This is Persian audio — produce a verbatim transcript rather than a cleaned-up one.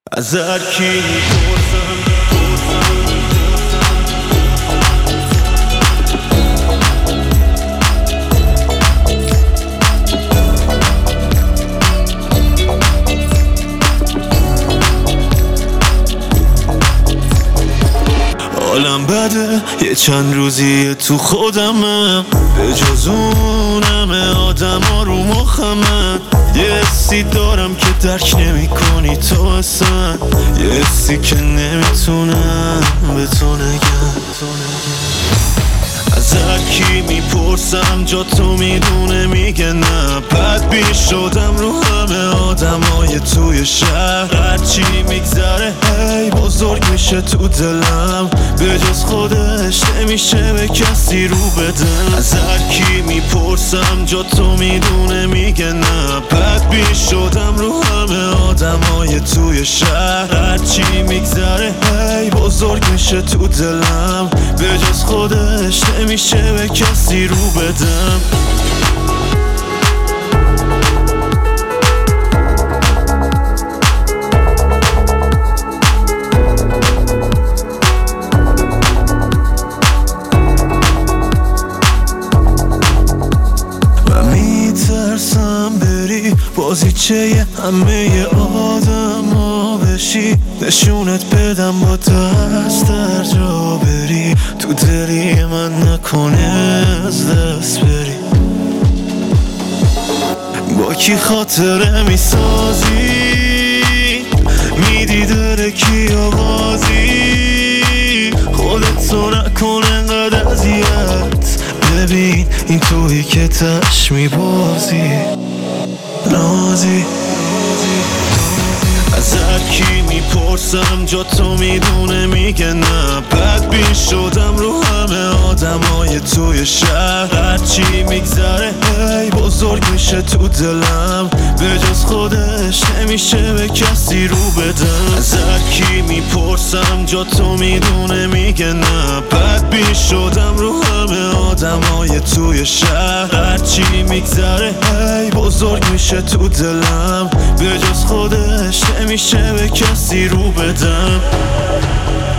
از هر کی میپرسم حالم بده، یه چند روزیه تو خودمم، به جز اونم آدم ها رو مخمن. یه حسی دارم که درک نمی کنی تو اصلا، یه حسی که نمیتونم به تو نگم. از هر کی میپرسم جا تو میدونه میگه نه. بدبین شدم رو همه آدم های توی شهر، هرچی میگذره هی بزرگ میشه تو دلم، به جز خودش نمیشه به کسی رو بدم. از هر کی میپرسم جا تو میدونه میگه نه. بدبین شدم رو همه آدم های توی شهر، هرچی میگذره هی بزرگ میشه تو دلم، به جز خودش نمیشه به کسی رو بدم. من میترسم بری بازیچه همه آدم ها بشی، نشونت بدم با دست در جا بری، تو دلی من نکنه از دست بری. با کی خاطره میسازی، میدی داره کی آوازی، خودتو نکن انقدر اذیت، ببین این تویی که تش میبازی نازی. از هر کی میپرسم جا تو میدونه میگه نه. بدبین شدم رو همه آدم های توی شهر، هرچی میگذره هی بزرگ میشه تو دلم، به جز خودش نمیشه به کسی رو بدم. از هر کی میپرسم جا تو میدونه میگه نه. بدبین شدم رو همه آدم های توی شهر، هرچی میگذره هی بزرگ میشه تو دلم، به جز خودش نمیشه به کسی رو بدم.